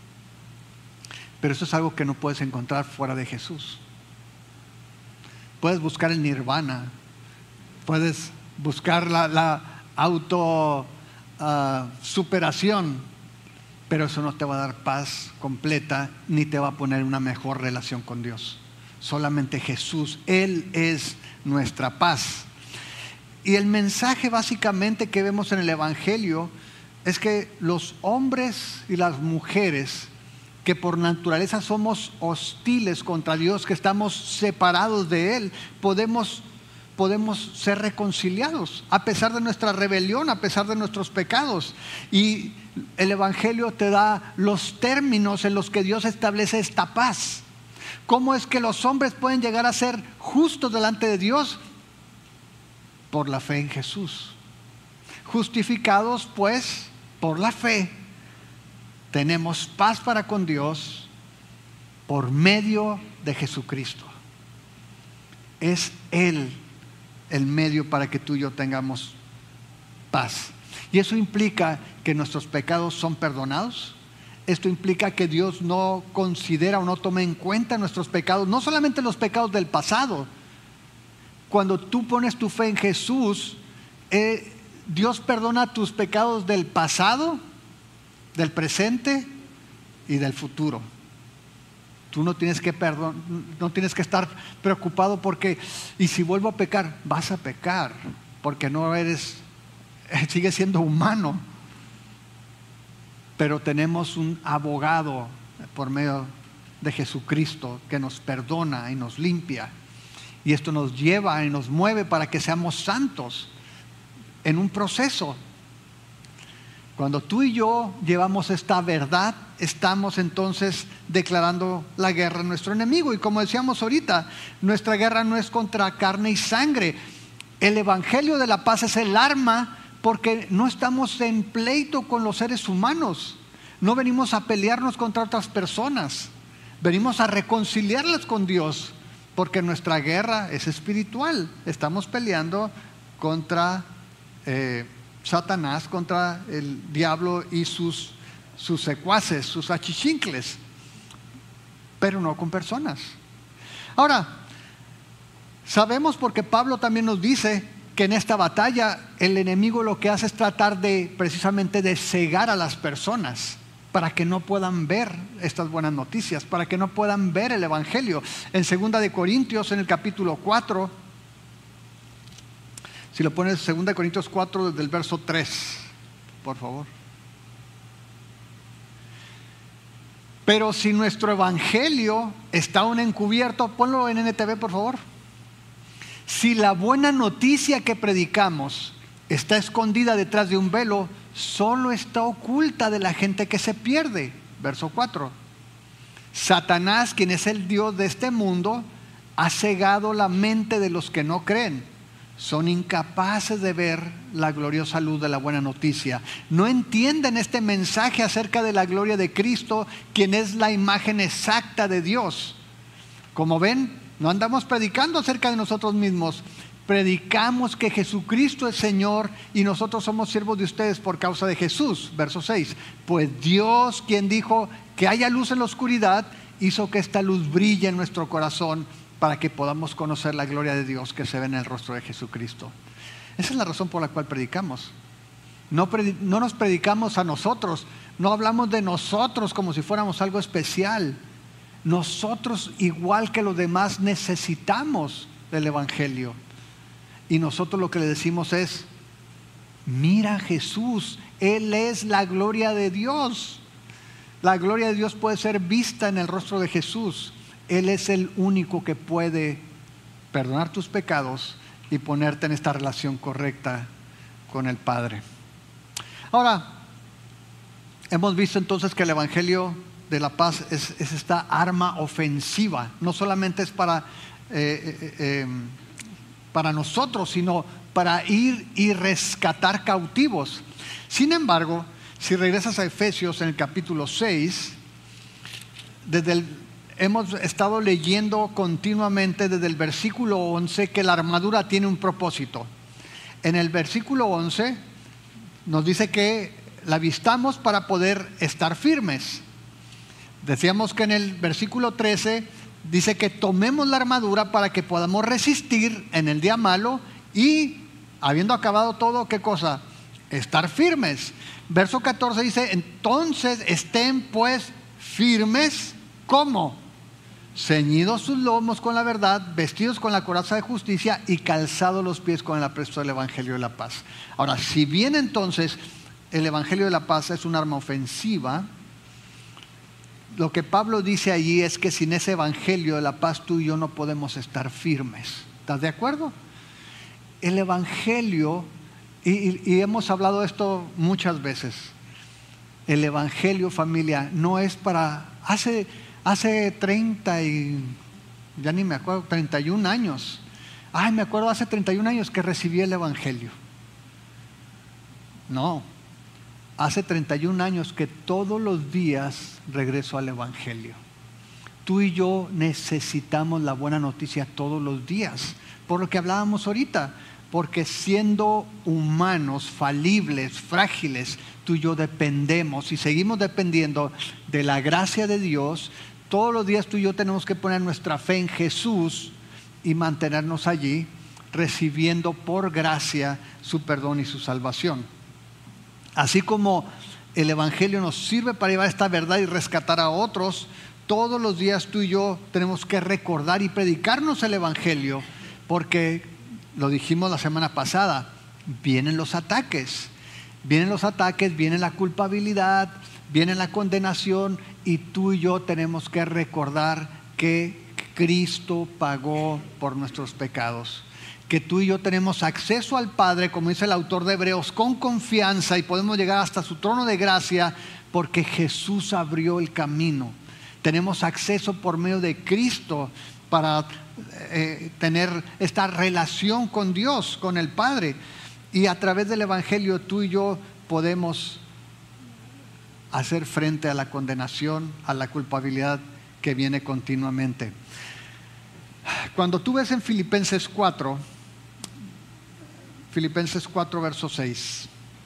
Speaker 1: Pero eso es algo que no puedes encontrar fuera de Jesús. Puedes buscar el nirvana, puedes buscar la, la auto uh, superación, pero eso no te va a dar paz completa ni te va a poner una mejor relación con Dios. Solamente Jesús, Él es nuestra paz. Y el mensaje básicamente que vemos en el Evangelio es que los hombres y las mujeres que por naturaleza somos hostiles contra Dios, que estamos separados de Él, podemos, podemos ser reconciliados a pesar de nuestra rebelión, a pesar de nuestros pecados. Y el Evangelio te da los términos en los que Dios establece esta paz. ¿Cómo es que los hombres pueden llegar a ser justos delante de Dios? Por la fe en Jesús. Justificados pues por la fe, tenemos paz para con Dios por medio de Jesucristo. Es Él el medio para que tú y yo tengamos paz. Y eso implica que nuestros pecados son perdonados. Esto implica que Dios no considera o no toma en cuenta nuestros pecados, no solamente los pecados del pasado. Cuando tú pones tu fe en Jesús, eh, Dios perdona tus pecados del pasado, del presente y del futuro. Tú no tienes que perdon, no tienes que estar preocupado porque, y si vuelvo a pecar, vas a pecar, porque no eres, sigues siendo humano. Pero tenemos un abogado por medio de Jesucristo que nos perdona y nos limpia. Y esto nos lleva y nos mueve para que seamos santos en un proceso. Cuando tú y yo llevamos esta verdad, estamos entonces declarando la guerra a nuestro enemigo. Y como decíamos ahorita, nuestra guerra no es contra carne y sangre. El Evangelio de la paz es el arma, porque no estamos en pleito con los seres humanos. No venimos a pelearnos contra otras personas. Venimos a reconciliarlas con Dios, porque nuestra guerra es espiritual. Estamos peleando contra eh, Satanás, contra el diablo y sus, sus secuaces, sus achichincles, pero no con personas. Ahora, sabemos, porque Pablo también nos dice que en esta batalla el enemigo lo que hace es tratar de, precisamente, de cegar a las personas para que no puedan ver estas buenas noticias, para que no puedan ver el Evangelio. En segunda de Corintios, en el capítulo cuatro, si lo pones, segunda de Corintios cuatro, desde el verso tres, por favor. Pero si nuestro Evangelio está aún encubierto, ponlo en N T V, por favor. Si la buena noticia que predicamos está escondida detrás de un velo, solo está oculta de la gente que se pierde. Verso cuatro. Satanás, quien es el Dios de este mundo, ha cegado la mente de los que no creen. Son incapaces de ver la gloriosa luz de la buena noticia. No entienden este mensaje acerca de la gloria de Cristo, quien es la imagen exacta de Dios. Como ven, no andamos predicando acerca de nosotros mismos. Predicamos que Jesucristo es Señor y nosotros somos siervos de ustedes por causa de Jesús. Verso seis. Pues Dios, quien dijo que haya luz en la oscuridad, hizo que esta luz brille en nuestro corazón para que podamos conocer la gloria de Dios que se ve en el rostro de Jesucristo. Esa es la razón por la cual predicamos. No, predi- no nos predicamos a nosotros, no hablamos de nosotros como si fuéramos algo especial. Nosotros, igual que los demás, necesitamos del Evangelio. Y nosotros lo que le decimos es: mira a Jesús, Él es la gloria de Dios. La gloria de Dios puede ser vista en el rostro de Jesús. Él es el único que puede perdonar tus pecados y ponerte en esta relación correcta con el Padre. Ahora, hemos visto entonces que el Evangelio de la paz es, es esta arma ofensiva. No solamente es para, eh, eh, eh, para nosotros, sino para ir y rescatar cautivos. Sin embargo, si regresas a Efesios en el capítulo seis, desde el hemos estado leyendo continuamente desde el versículo once que la armadura tiene un propósito. En el versículo once nos dice que la vistamos para poder estar firmes. Decíamos que en el versículo trece dice que tomemos la armadura para que podamos resistir en el día malo y habiendo acabado todo, ¿qué cosa? Estar firmes. Verso catorce dice, entonces estén pues firmes, ¿cómo? Ceñidos sus lomos con la verdad, vestidos con la coraza de justicia y calzados los pies con el apresto del Evangelio de la paz. Ahora, si bien entonces el Evangelio de la paz es un arma ofensiva, lo que Pablo dice allí es que sin ese Evangelio de la paz tú y yo no podemos estar firmes. ¿Estás de acuerdo? El Evangelio, y, y, y hemos hablado de esto muchas veces, el Evangelio, familia, no es para... Hace, hace treinta y... ya ni me acuerdo, treinta y un años. Ay, me acuerdo hace treinta y un años que recibí el Evangelio. No, hace treinta y un años que todos los días regreso al Evangelio. Tú y yo necesitamos la buena noticia todos los días, por lo que hablábamos ahorita, porque siendo humanos, falibles, frágiles, tú y yo dependemos y seguimos dependiendo de la gracia de Dios. Todos los días tú y yo tenemos que poner nuestra fe en Jesús y mantenernos allí, recibiendo por gracia su perdón y su salvación. Así como el Evangelio nos sirve para llevar esta verdad y rescatar a otros, todos los días tú y yo tenemos que recordar y predicarnos el Evangelio, porque lo dijimos la semana pasada, vienen los ataques, vienen los ataques, viene la culpabilidad, viene la condenación, y tú y yo tenemos que recordar que Cristo pagó por nuestros pecados, que tú y yo tenemos acceso al Padre, como dice el autor de Hebreos, con confianza, y podemos llegar hasta su trono de gracia porque Jesús abrió el camino. Tenemos acceso por medio de Cristo para eh, tener esta relación con Dios, con el Padre, y a través del Evangelio tú y yo podemos hacer frente a la condenación, a la culpabilidad que viene continuamente. Cuando tú ves en Filipenses cuatro, Filipenses cuatro verso seis,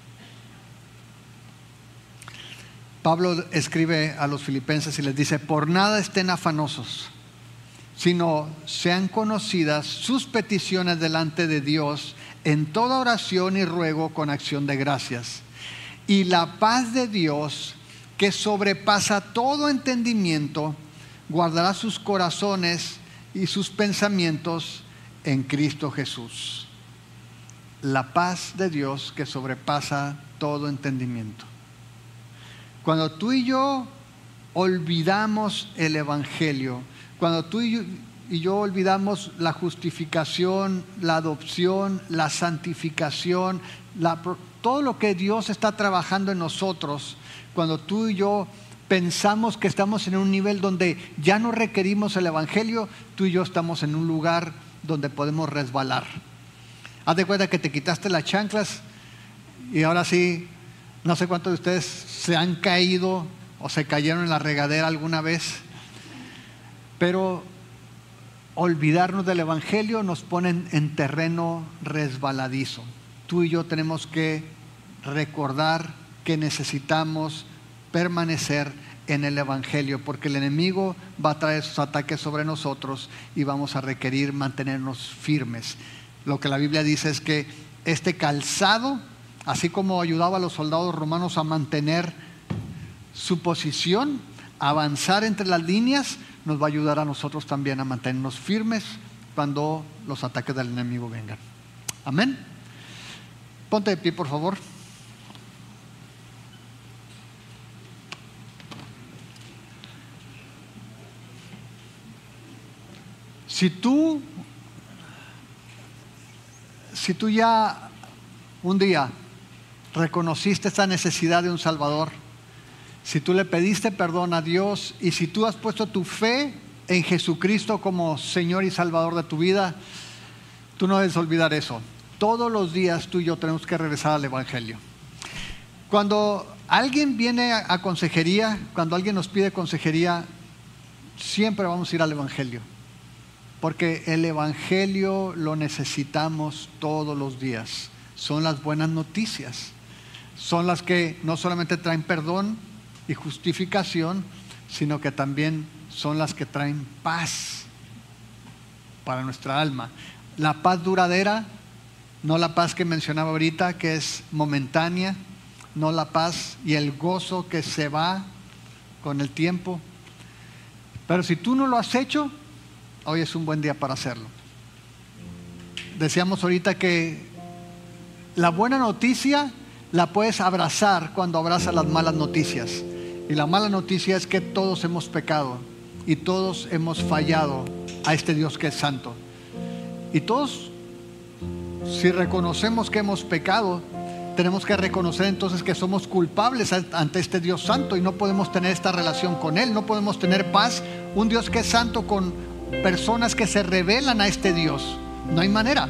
Speaker 1: Pablo escribe a los filipenses y les dice: por nada estén afanosos, sino sean conocidas sus peticiones delante de Dios en toda oración y ruego con acción de gracias. Y la paz de Dios, que sobrepasa todo entendimiento, guardará sus corazones y sus pensamientos en Cristo Jesús. La paz de Dios que sobrepasa todo entendimiento. Cuando tú y yo olvidamos el Evangelio, cuando tú y yo, y yo olvidamos la justificación, la adopción, la santificación, la, todo lo que Dios está trabajando en nosotros, cuando tú y yo pensamos que estamos en un nivel donde ya no requerimos el Evangelio, tú y yo estamos en un lugar donde podemos resbalar. Haz de cuenta que te quitaste las chanclas y ahora sí, no sé cuántos de ustedes se han caído o se cayeron en la regadera alguna vez, pero olvidarnos del Evangelio nos pone en terreno resbaladizo. Tú y yo tenemos que recordar que necesitamos permanecer en el Evangelio, porque el enemigo va a traer sus ataques sobre nosotros y vamos a requerir mantenernos firmes. Lo que la Biblia dice es que este calzado, así como ayudaba a los soldados romanos a mantener su posición, a avanzar entre las líneas, nos va a ayudar a nosotros también a mantenernos firmes cuando los ataques del enemigo vengan. Amén. Ponte de pie, por favor. Si tú, si tú ya un día reconociste esta necesidad de un Salvador, si tú le pediste perdón a Dios y si tú has puesto tu fe en Jesucristo como Señor y Salvador de tu vida, tú no debes olvidar eso. Todos los días tú y yo tenemos que regresar al Evangelio. Cuando alguien viene a consejería, cuando alguien nos pide consejería, siempre vamos a ir al Evangelio, porque el Evangelio lo necesitamos todos los días. Son las buenas noticias, son las que no solamente traen perdón y justificación, sino que también son las que traen paz para nuestra alma. La paz duradera no la paz que mencionaba ahorita, que es momentánea, no la paz y el gozo que se va con el tiempo. Pero si tú no lo has hecho, hoy es un buen día para hacerlo. Decíamos ahorita que la buena noticia la puedes abrazar cuando abrazas las malas noticias. Y la mala noticia es que todos hemos pecado y todos hemos fallado a este Dios que es santo. Y todos, si reconocemos que hemos pecado, tenemos que reconocer entonces que somos culpables ante este Dios santo y no podemos tener esta relación con Él, no podemos tener paz, un Dios que es santo con personas que se rebelan a este Dios. No hay manera.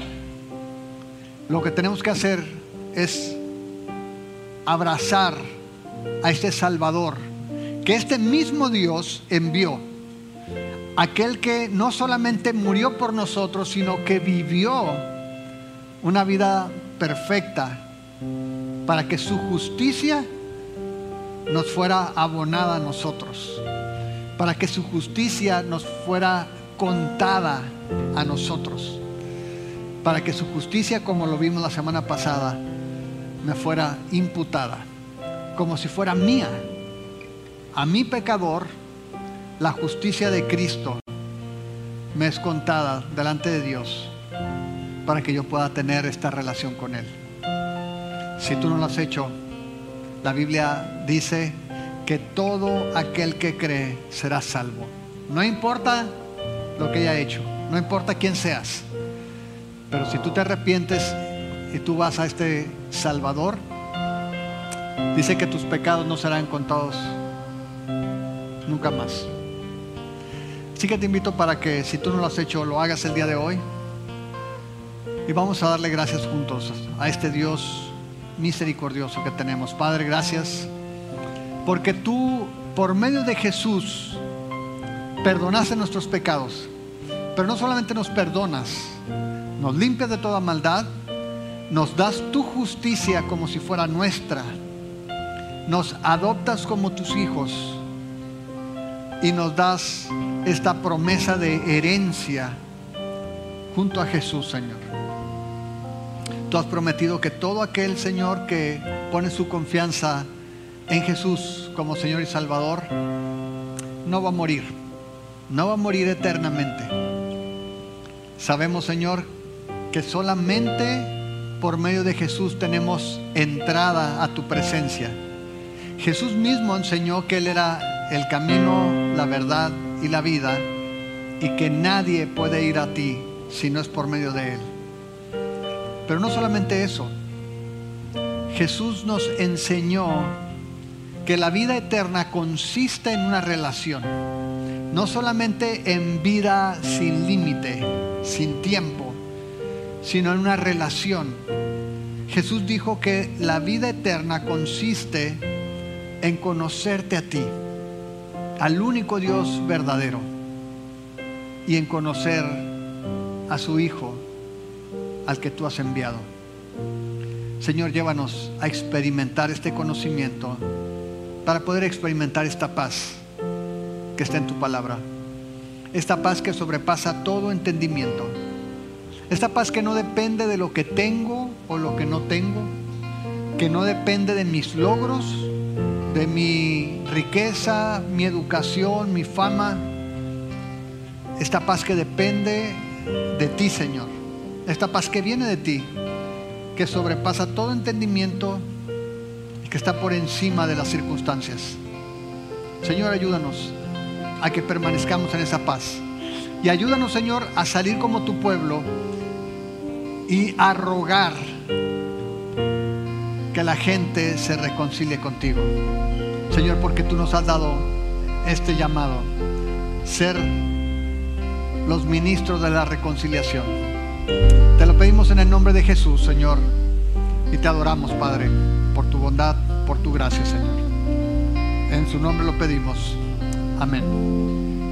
Speaker 1: Lo que tenemos que hacer es abrazar a este Salvador que este mismo Dios envió, aquel que no solamente murió por nosotros, sino que vivió una vida perfecta para que su justicia nos fuera abonada a nosotros, para que su justicia nos fuera contada a nosotros, para que su justicia, como lo vimos la semana pasada, me fuera imputada, como si fuera mía. A mi pecador, la justicia de Cristo me es contada delante de Dios para que yo pueda tener esta relación con Él. Si tú no lo has hecho, la Biblia dice que todo aquel que cree será salvo. No importa lo que haya hecho, no importa quién seas, pero si tú te arrepientes y tú vas a este Salvador, dice que tus pecados no serán contados nunca más. Así que te invito para que, si tú no lo has hecho, lo hagas el día de hoy. Y vamos a darle gracias juntos a este Dios misericordioso que tenemos. Padre, gracias porque tú, por medio de Jesús, perdonaste nuestros pecados. Pero no solamente nos perdonas, nos limpias de toda maldad, nos das tu justicia como si fuera nuestra, nos adoptas como tus hijos y nos das esta promesa de herencia junto a Jesús, Señor. Tú has prometido que todo aquel, Señor, que pone su confianza en Jesús como Señor y Salvador, no va a morir, no va a morir eternamente. Sabemos, Señor, que solamente por medio de Jesús tenemos entrada a tu presencia. Jesús mismo enseñó que Él era el camino, la verdad y la vida, y que nadie puede ir a ti si no es por medio de Él. Pero no solamente eso, Jesús nos enseñó que la vida eterna consiste en una relación, no solamente en vida sin límite, sin tiempo, sino en una relación. Jesús dijo que la vida eterna consiste en conocerte a ti, al único Dios verdadero, y en conocer a su Hijo, al que tú has enviado. Señor, llévanos a experimentar este conocimiento para poder experimentar esta paz que está en tu palabra, esta paz que sobrepasa todo entendimiento, esta paz que no depende de lo que tengo o lo que no tengo, que no depende de mis logros, de mi riqueza, mi educación, mi fama. Esta paz que depende de ti, Señor. Esta paz que viene de ti, que sobrepasa todo entendimiento y que está por encima de las circunstancias. Señor, ayúdanos a que permanezcamos en esa paz. Y ayúdanos, Señor, a salir como tu pueblo y a rogar que la gente se reconcilie contigo. Señor, porque tú nos has dado este llamado, ser los ministros de la reconciliación. Te lo pedimos en el nombre de Jesús, Señor, y te adoramos, Padre, por tu bondad, por tu gracia, Señor. En su nombre lo pedimos. Amén.